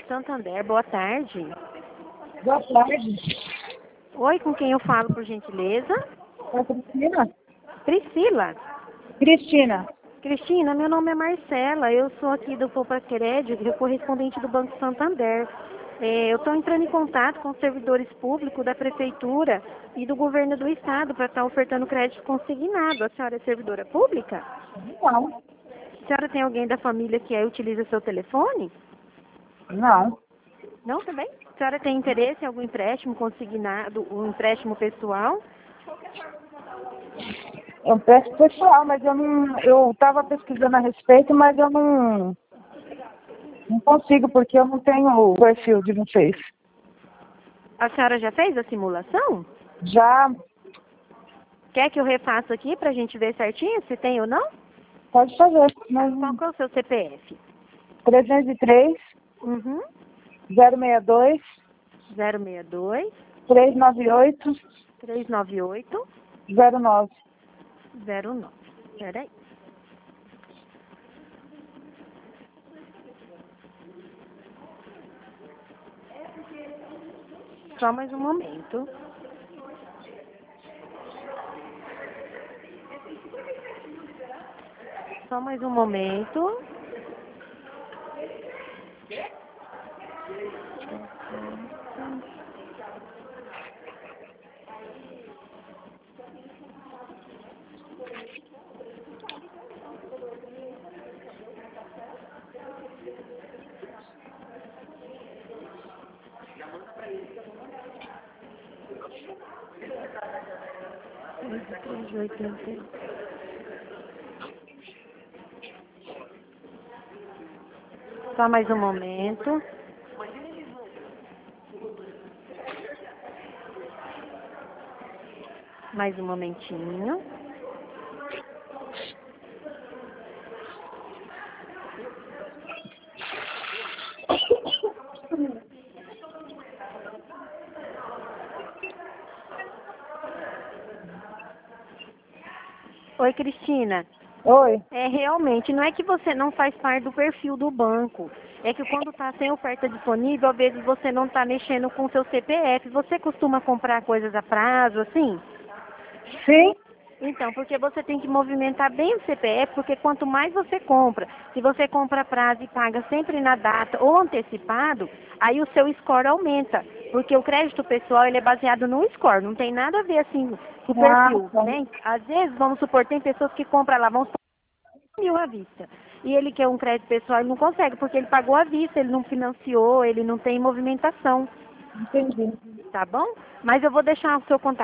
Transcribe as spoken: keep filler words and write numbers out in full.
Santander, boa tarde. Boa tarde. Oi, com quem eu falo, por gentileza? É a Cristina? Priscila. Cristina. Cristina, meu nome é Marcela, eu sou aqui do Poupa Crédito, correspondente do Banco Santander. É, eu estou entrando em contato com os servidores públicos da Prefeitura e do Governo do Estado para estar ofertando crédito consignado. A senhora é servidora pública? Não. A senhora tem alguém da família que aí utiliza seu telefone? Não. Não, também? A senhora tem interesse em algum empréstimo consignado, um empréstimo pessoal? Eu peço pessoal, mas eu não. Eu estava pesquisando a respeito, mas eu não. Não consigo, porque eu não tenho o perfil de vocês. A senhora já fez a simulação? Já Quer que eu refaça aqui para a gente ver certinho se tem ou não? pode fazer. Mas Qual que é o seu C P F? trezentos e três, Uhum. zero seis dois, zero seis dois, trezentos e noventa e oito, três nove oito, zero nove. zero nove. Peraí. Só mais um momento. Só mais um momento. três, oitenta e um. Só mais um momento. Mais um momentinho. Oi, Cristina. Oi. É, realmente, não é que você não faz parte do perfil do banco. É que quando está sem oferta disponível, às vezes você não está mexendo com o seu C P F. Você costuma comprar coisas a prazo, assim? Sim? Então, porque você tem que movimentar bem o C P F, porque quanto mais você compra, se você compra a prazo e paga sempre na data ou antecipado, aí o seu score aumenta. Porque o crédito pessoal, ele é baseado no score, não tem nada a ver, assim, com o Ah, perfil, tá. né? Às vezes, vamos supor, tem pessoas que compram lá, vamos mil à vista. E ele quer um crédito pessoal, ele não consegue, porque ele pagou à vista, ele não financiou, ele não tem movimentação, Entendi. tá bom? Mas eu vou deixar o seu contato.